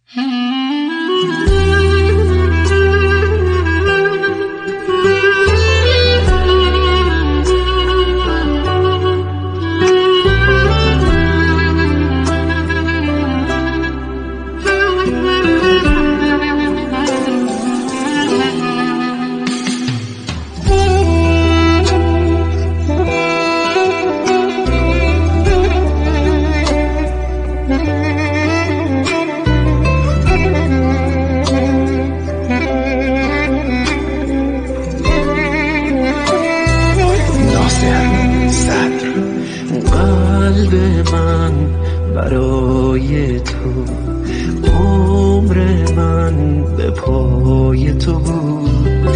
برای تو عمر من به پای تو بود،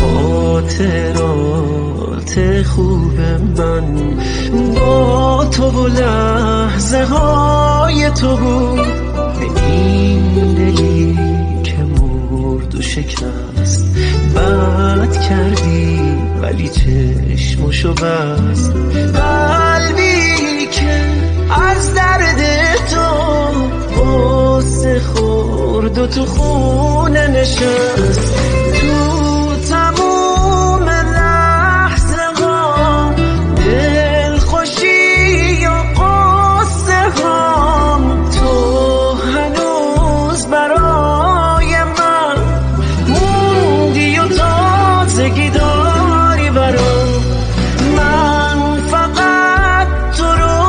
خاطرات خوب من با تو و لحظه های تو بود. به این دلی که مرد و شکست بد کردی ولی چشمشو بست، قلبی که از درد تو غصه خورد و تو خونه نشست. تو تموم لحظه ها دلخوشی و غصه ها تو هنوز برای من موندی و تازگی داری برام. من فقط تو رو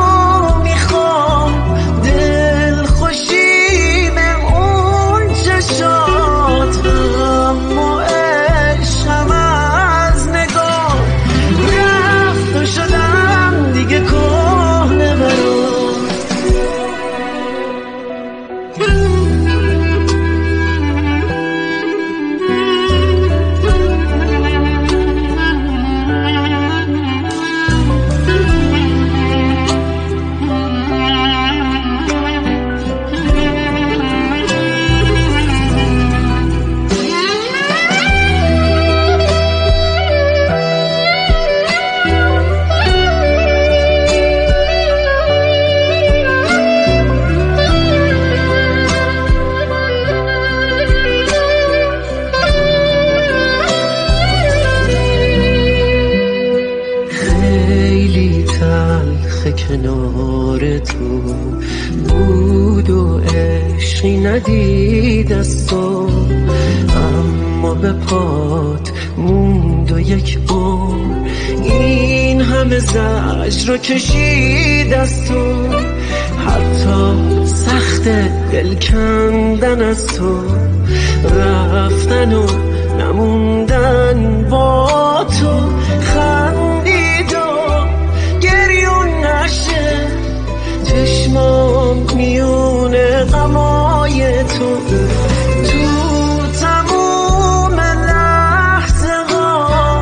کنار تو بود و عشقی ندید از تو، اما به پات موند و یک عمر این همه زجر رو کشید از تو. حتی سخت دل کندن از تو، رفتن و نموندن با تو، خندید و گریون نشه چشمام میونه غمای تو. تو تموم لحظه ها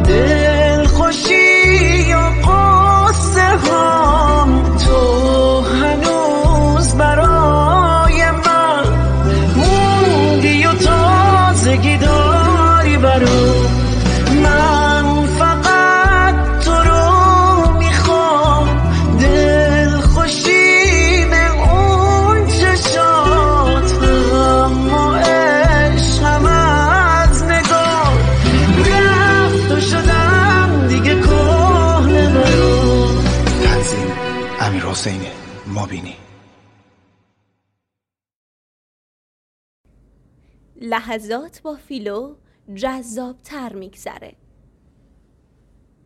دلخوشی و غصه ها تو هنوز برای من موندی و تازگی داری برام. من فقط تو رو میخوام، دلخوشی به اون چشات، اما عشقم از نگاه رفت و شدم دیگه کهنه برام. تنظیم امیرحسین مابینی. لحظات با فیلو جذاب‌تر میگذره.